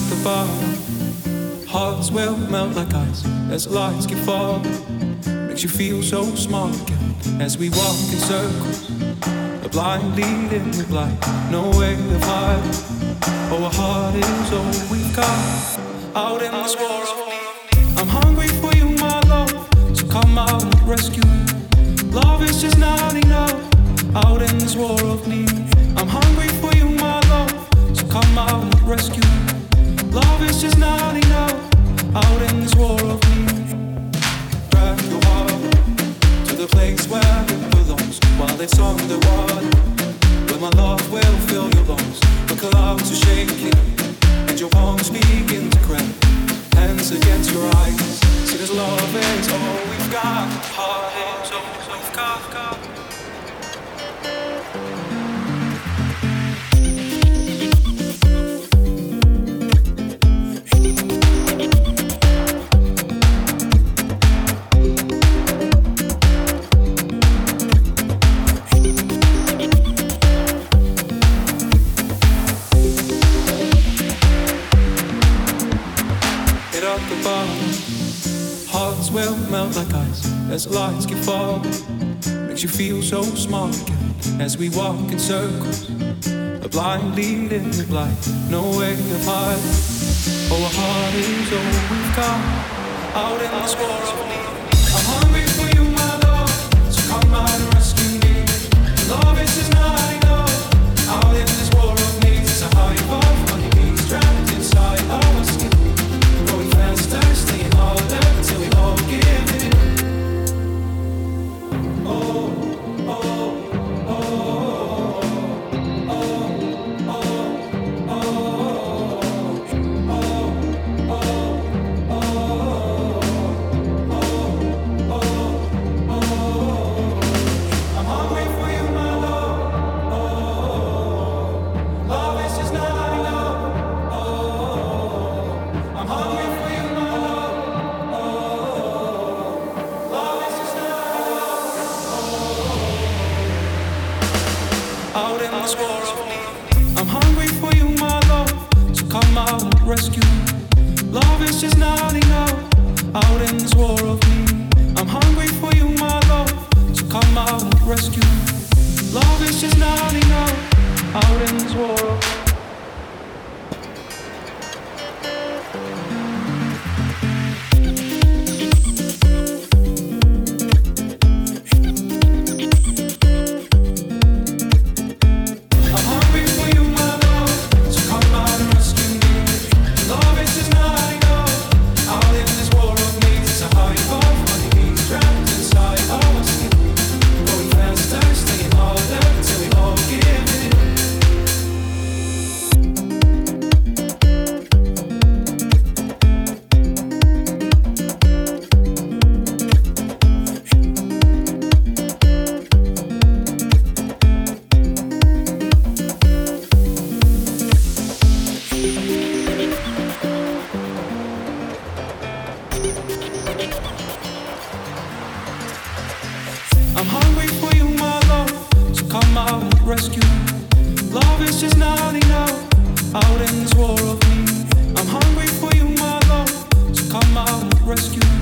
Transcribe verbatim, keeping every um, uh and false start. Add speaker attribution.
Speaker 1: the bar. Hearts will melt like ice as the lights keep falling. Makes you feel so small again as we walk in circles. A blind leading the blind, no way of hiding. Oh, our heart is all we've got out in this war of need. I'm hungry for you, my love, so come out and rescue me. Love is just not enough out in this war of need. I'm hungry for you, my love, so come out and rescue me. Love is just not enough out in this war of need. Drag your heart to the place where it belongs while it's underwater, where my love will fill your lungs. The clouds are shaking and your palms begin to crack. Hands against your eyes, see this love is all we've got. Heart is all we've got, got. Hearts will melt like ice as the lights keep falling. Makes you feel so small again as we walk in circles. A blind leading the blind, no way of hiding. Oh, our heart is all we've got out in this war of need. I'm hungry for you, my love, so come out and rescue me. Love is just not enough out in this war of need. It's a high evolve, money beats trapped inside our skin. Going faster, staying harder till we all give in. Oh, oh, oh, oh, oh, oh, oh, oh. I'm hungry for you, my love. Oh, love is just not enough. Oh, I'm hungry for you, my love. Out in this war of need. I'm hungry for you, my love, so come out and rescue me. Love is just not enough out in this war of need. I'm hungry for you, my love, so come out and rescue me. Love is just not enough out in this war of need. I'm hungry for you, my love, so come out and rescue me. Love is just not enough out in this war of need. I'm hungry for you, my love, so come out and rescue me.